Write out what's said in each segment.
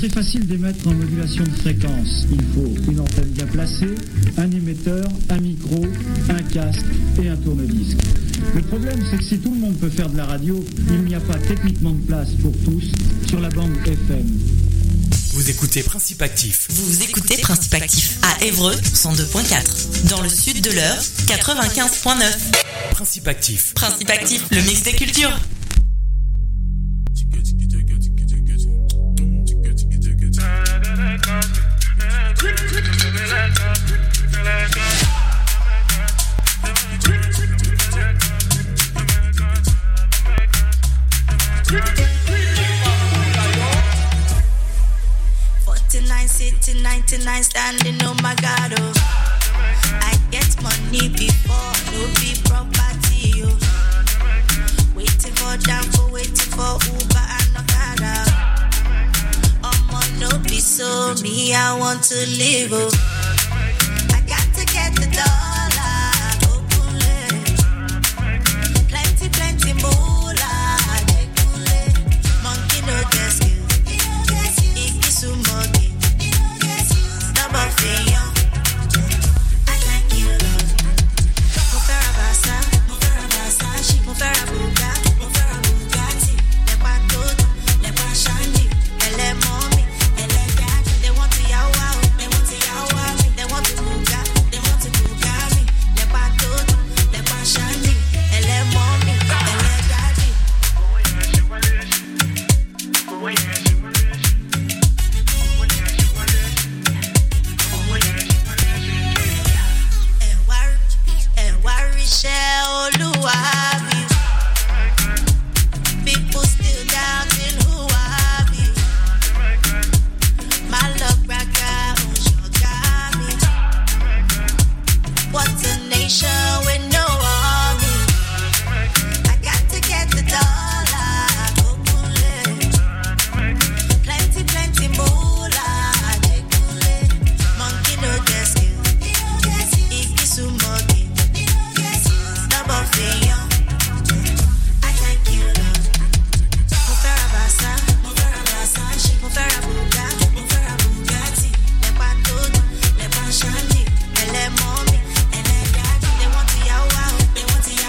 très facile d'émettre en modulation de fréquence. Il faut une antenne bien placée, un émetteur, un micro, un casque et un tourne-disque. Le problème, c'est que si tout le monde peut faire de la radio, il n'y a pas techniquement de place pour tous sur la bande FM. Vous écoutez Principe Actif. Vous écoutez Principe Actif à Évreux 102.4. Dans le sud de l'Eure 95.9. Principe Actif. Principe Actif, le mix des cultures. Sitting 99 standing, oh my God, oh. I get money before, no be property, oh. Waiting for Danfo, waiting for Uber and Okada. No be so, me I want to live, oh. I got to get the dollar, plenty, plenty moolah, monkey no get skill, Ikisumogi. I thank you, Lord. Mufera Bugatti, Lepa Toto, Lepa Shandi, Ele Mommy, Ele Daddy. They want to yawa, they want to yawa me, they want to Bugatti, Lepa Toto, Lepa Shandi, Ele Mommy, Ele Daddy. People still doubting who I be. My luck raka me. What's a nation with no army? I got to get the dollar. Plenty, plenty moolah. Monkey no get skill. Ikisumogi. Double finger. I thank you, Lord. Mufera Bugatti, Lepa Toto, Lepa Shandi, Ele Mommy, Ele Daddy. They want to yawa, they want to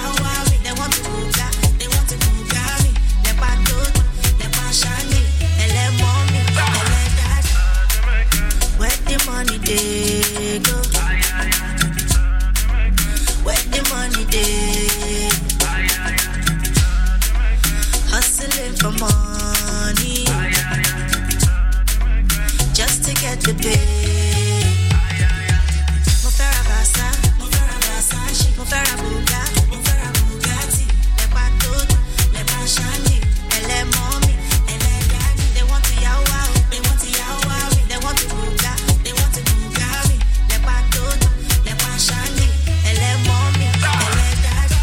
Bugatti, Lepa Toto, Lepa Shandi, Ele Mommy, Ele Daddy. Where the money they go? Where the money they? Hustling for money, just to get the pay. Mufera Bugatti, Lepa Toto, Lepa Shandi, Ele Mommy, Ele Daddy. They want to yawa, they want to Bugatti, Lepa Toto, Lepa Shandi, Ele Mommy, Ele Daddy.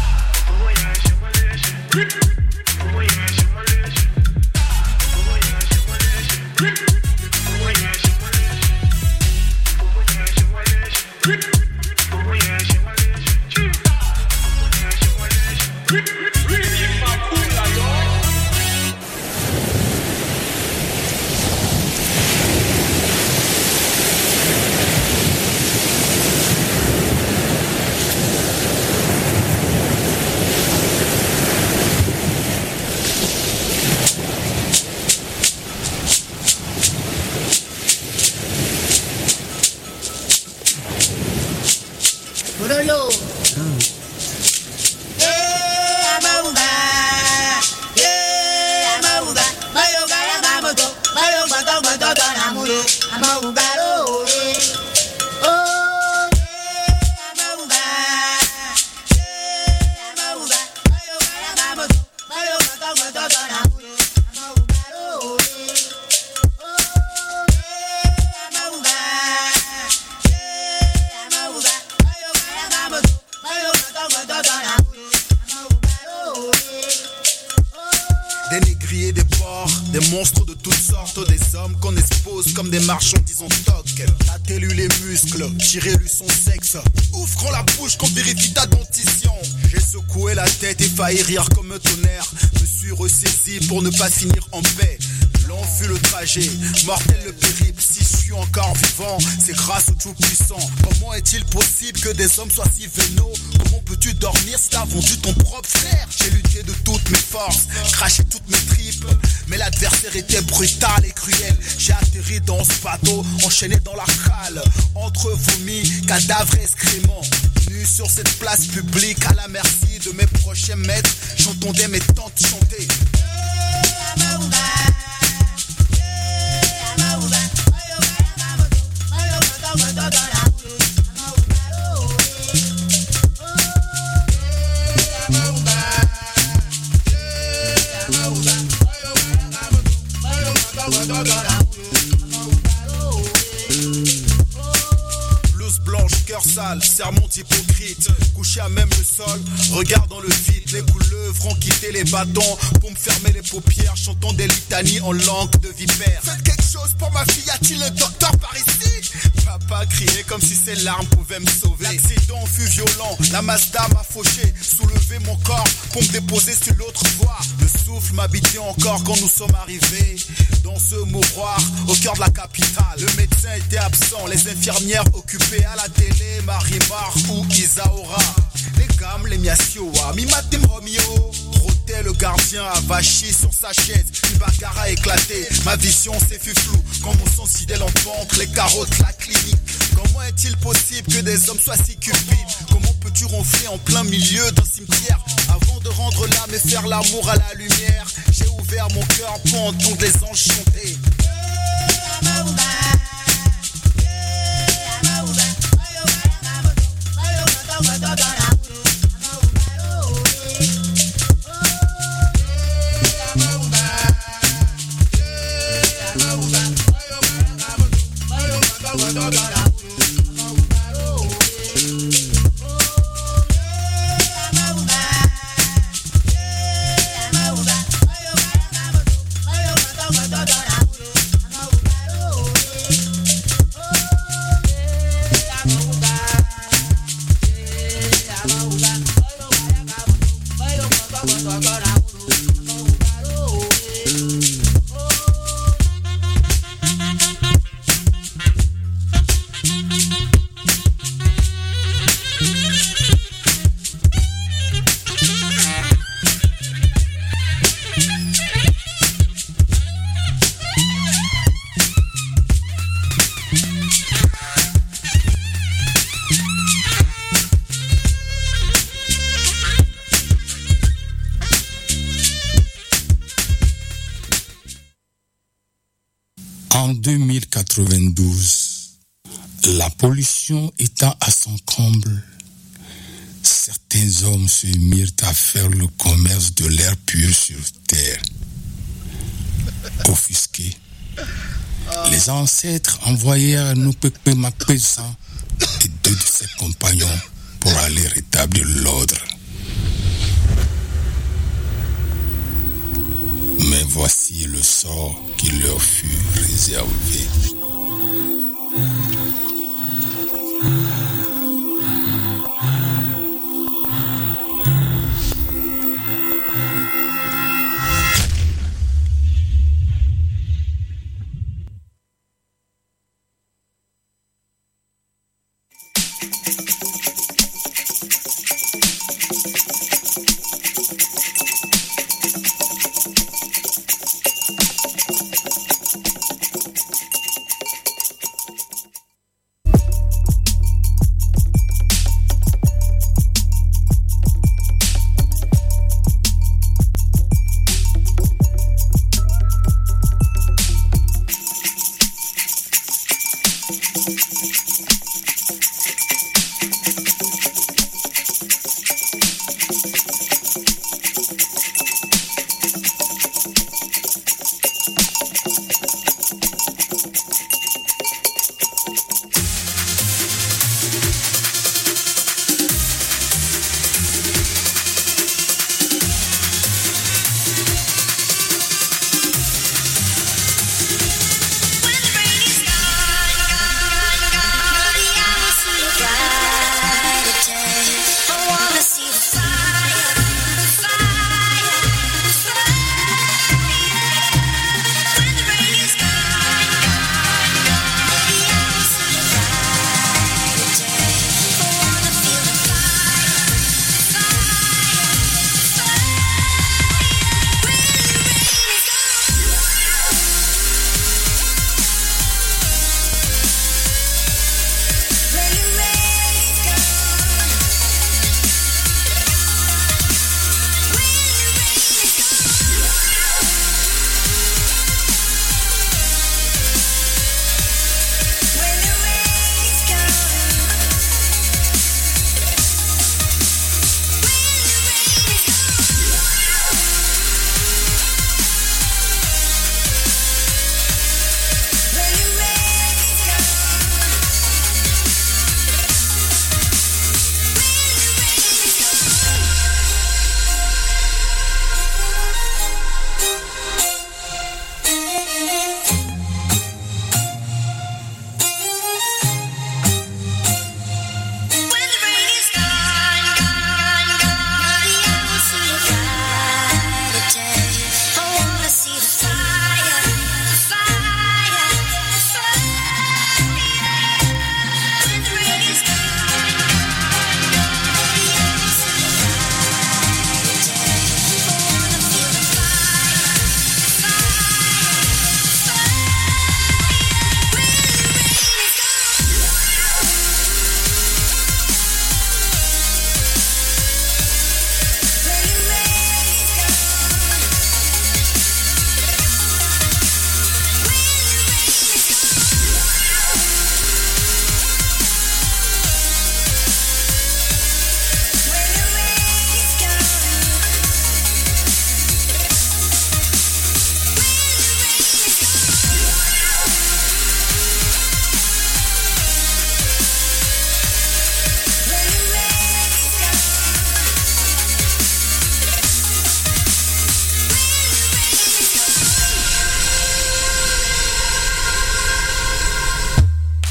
Des négriers, des porcs, des monstres de toutes sortes, des hommes qu'on expose comme des marchandises en stock. Tâtez-lui les muscles, tirez-lui son sexe, ouvrons la bouche qu'on vérifie ta dentition. J'ai secoué la tête et failli rire comme un tonnerre, me suis ressaisi pour ne pas finir en paix. L'on fut le trajet, mortel le périple. Si je suis encore vivant, c'est grâce au Tout-Puissant. Comment est-il possible que des hommes soient si vénaux? Comment peux-tu dormir si t'as vendu ton propre frère? J'ai lutté de toutes mes forces, craché toutes mes tripes, mais l'adversaire était brutal et cruel. J'ai atterri dans ce bateau, enchaîné dans la cale, entre vomis, cadavres et excréments. Nu sur cette place publique, à la merci de mes prochains maîtres, j'entendais mes tantes chanter. Blouse blanche, cœur sale, sermon hypocrite, couché à même le sol, regard dans le vide. Les couleuvres ont quitté les bâtons pour me fermer les paupières, chantant des litanies en langue de vipère. Faites quelque chose pour ma fille, y-a-t-il un docteur par ici? Papa criait comme si ses larmes pouvaient me sauver. L'accident fut violent, la Mazda m'a fauché, soulevé mon corps pour me déposer sur l'autre voie. Le souffle m'habitait encore quand nous sommes arrivés dans ce mouroir au cœur de la capitale. Le médecin était absent, les infirmières occupées à la télé, Marimar ou Isaora. Les gammes, les miasioa, mimatem Romeo. Rotait le gardien avachi sur sa chaise, une bagarre a éclaté. Ma vision s'est fut floue, quand mon sang sidèle en ventre, les carottes, la clinique. Comment est-il possible que des hommes soient si cupides? Comment peux-tu ronfler en plein milieu d'un cimetière? Avant de rendre l'âme et faire l'amour à la lumière, j'ai ouvert mon cœur pour entendre les anges chanter. En 2092, la pollution étant à son comble, certains hommes se mirent à faire le commerce de l'air pur sur terre. Offusqués, les ancêtres envoyèrent Nupekpe Makpesan et 2 de ses compagnons pour aller rétablir l'ordre. Mais voici le sort qui leur fut réservé.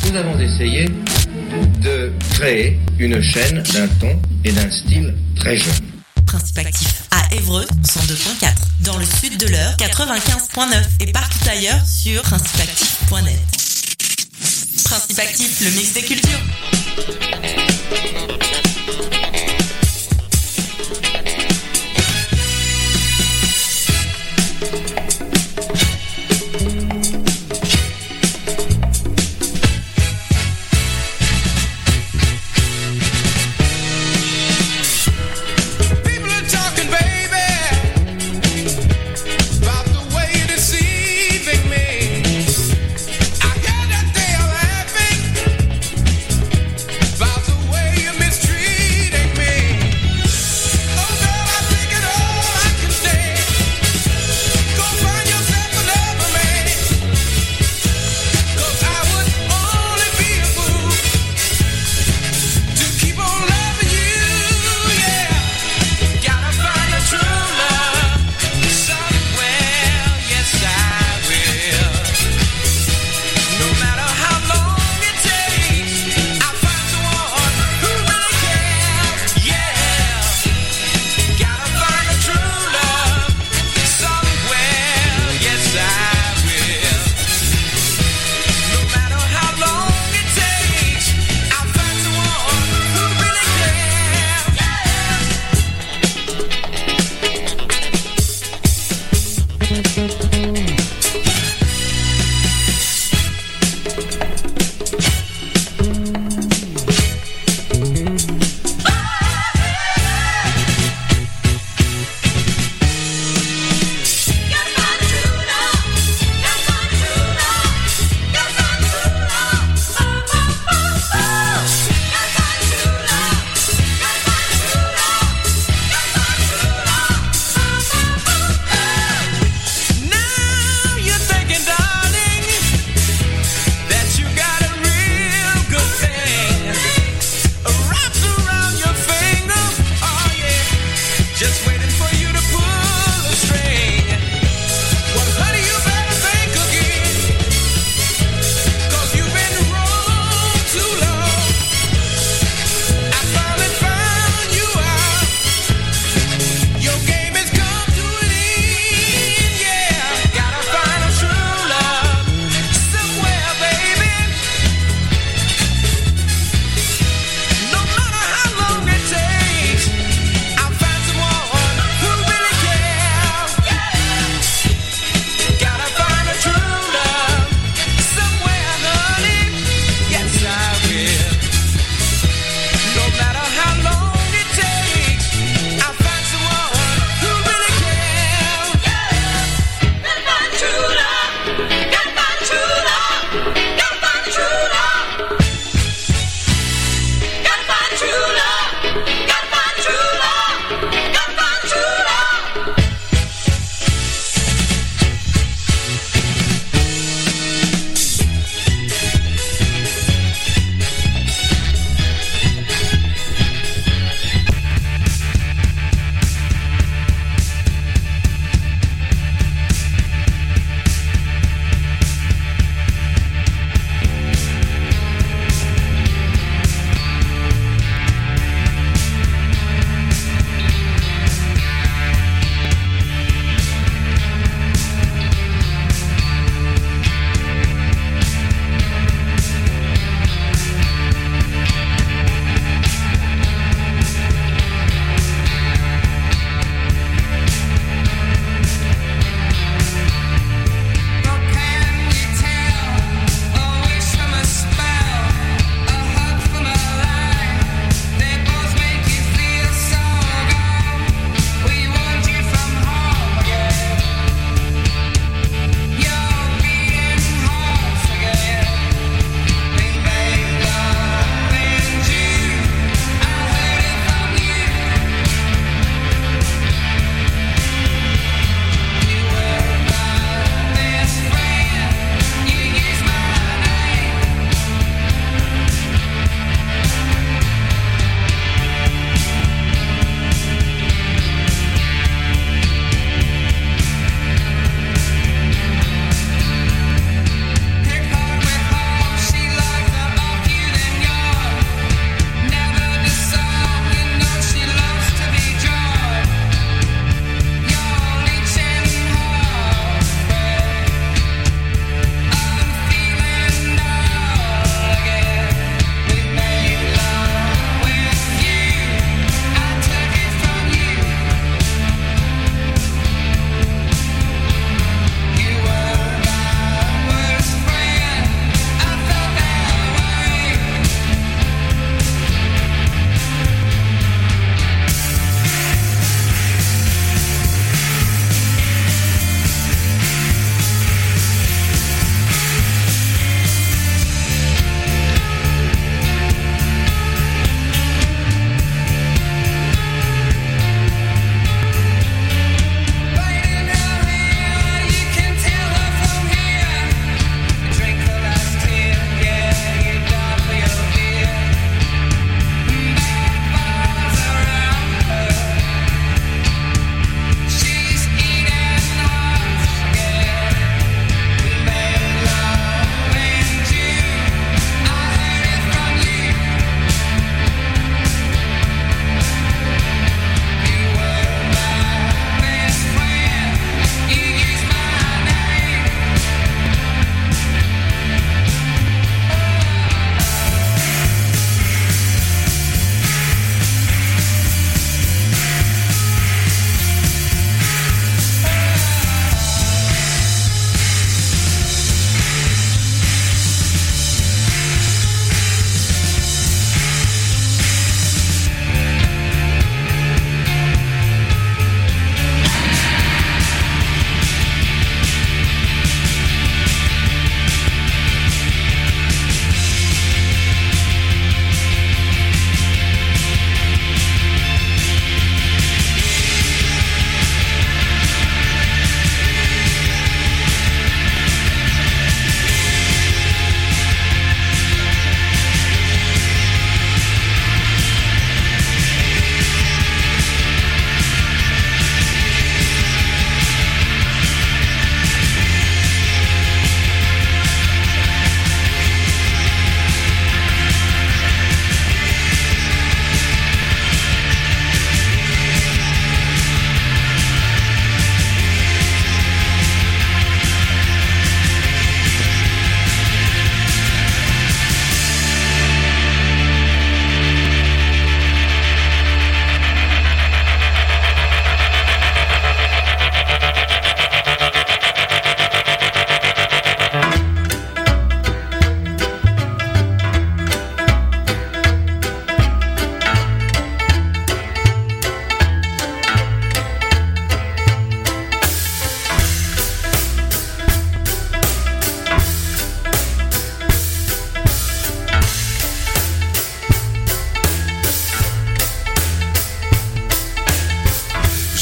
nous avons essayé de créer une chaîne d'un ton et d'un style très jeune. Principe Actif à Évreux 102.4, dans le sud de l'Eure 95.9 et partout ailleurs sur principeactif.net. Principe Actif, le mix des cultures. About the way you make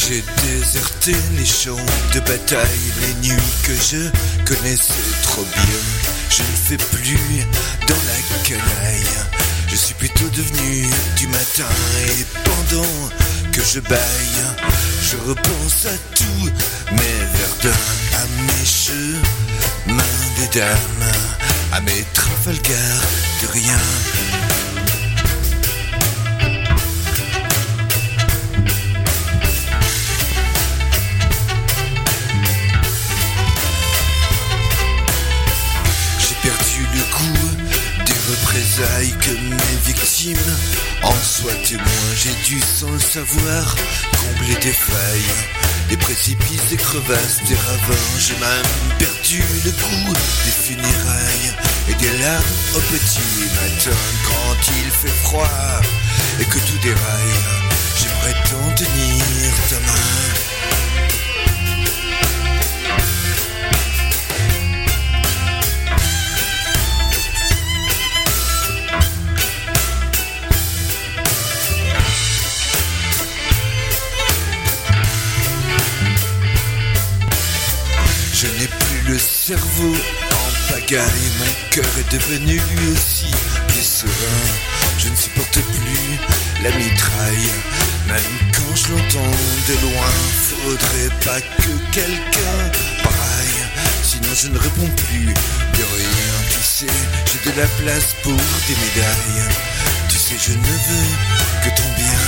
J'ai déserté les champs de bataille, les nuits que je connaissais trop bien. Je ne fais plus dans la canaille, je suis plutôt devenu du matin. Et pendant que je baille, je repense à tous mes verdins, à mes chemins des dames, à mes Trafalgar de rien. Représailles que mes victimes en soient témoins. J'ai dû sans le savoir combler des failles, des précipices, des crevasses, des ravins. J'ai même perdu le goût des funérailles et des larmes au petit matin. Quand il fait froid et que tout déraille, j'aimerais tant tenir ta main. Je n'ai plus le cerveau en pagaille, mon cœur est devenu lui aussi plus serein. Je ne supporte plus la mitraille, même quand je l'entends de loin. Faudrait pas que quelqu'un braille, sinon je ne réponds plus de rien. Tu sais, j'ai de la place pour des médailles, tu sais je ne veux que ton bien.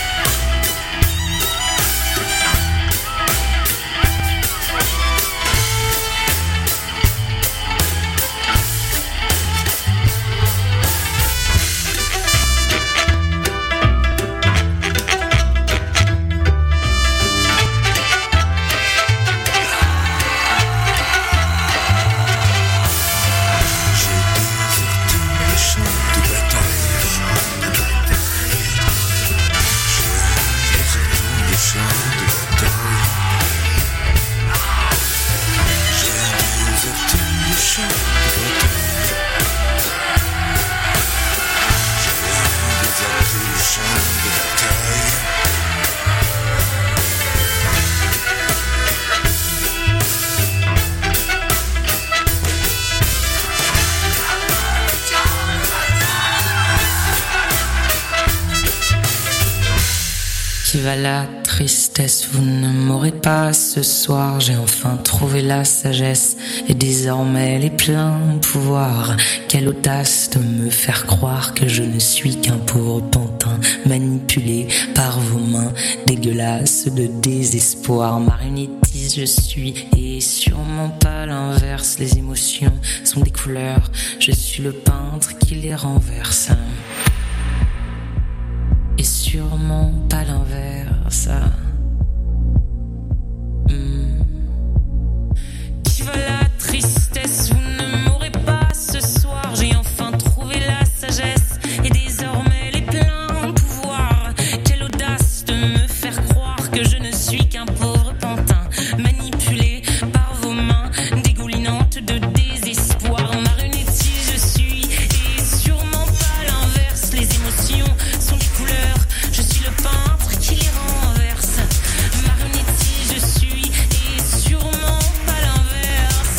Qui va la tristesse, vous ne m'aurez pas ce soir. J'ai enfin trouvé la sagesse et désormais les pleins pouvoirs. Quelle audace de me faire croire que je ne suis qu'un pauvre pantin manipulé par vos mains dégueulasses de désespoir. Marionnettiste je suis et sûrement pas l'inverse. Les émotions sont des couleurs, je suis le peintre qui les renverse. Et sûrement pas l'inverse. Qui va la tristesse, vous ne m'aurez pas ce soir. J'ai enfin trouvé la sagesse et désormais les pleins pouvoirs. Quelle audace de me faire croire que je ne suis qu'un pauvre pantin manipulé par vos mains dégoulinantes de désespoir. Marionnettiste je suis et sûrement pas l'inverse. Les émotions sont des couleurs, je suis le peintre qui les renverse. Marionnettiste je suis et sûrement pas l'inverse.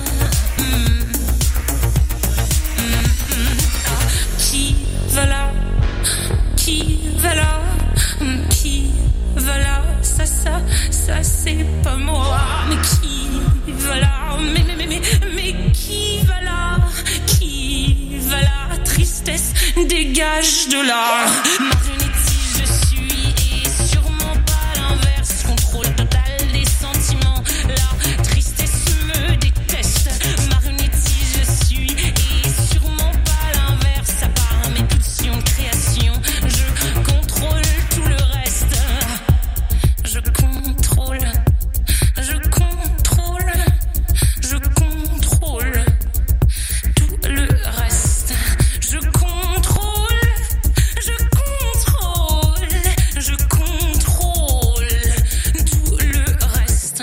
Qui va là? Qui va là? Qui va là? Ça c'est pas moi. Mais qui va là? Mais qui va là? Qui va là? Tristesse, dégage de là. Marionnettiste je suis et sûrement pas l'inverse. Contrôle total des sentiments, la tristesse me déteste. Marionnettiste je suis et sûrement pas l'inverse. À part mes pulsions de création, je contrôle tout le reste. Je contrôle tout le reste. Je contrôle tout le reste.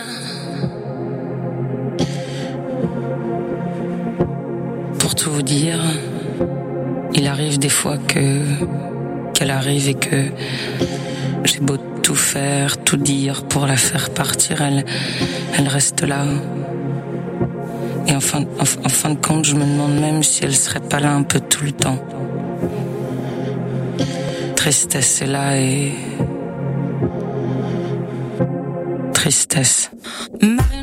Pour tout vous dire, il arrive des fois qu'elle arrive et que J'ai beau tout faire, tout dire pour la faire partir, elle reste là. Et en fin de compte, je me demande même si elle serait pas là un peu tout le temps. Tristesse est là et... Tristesse.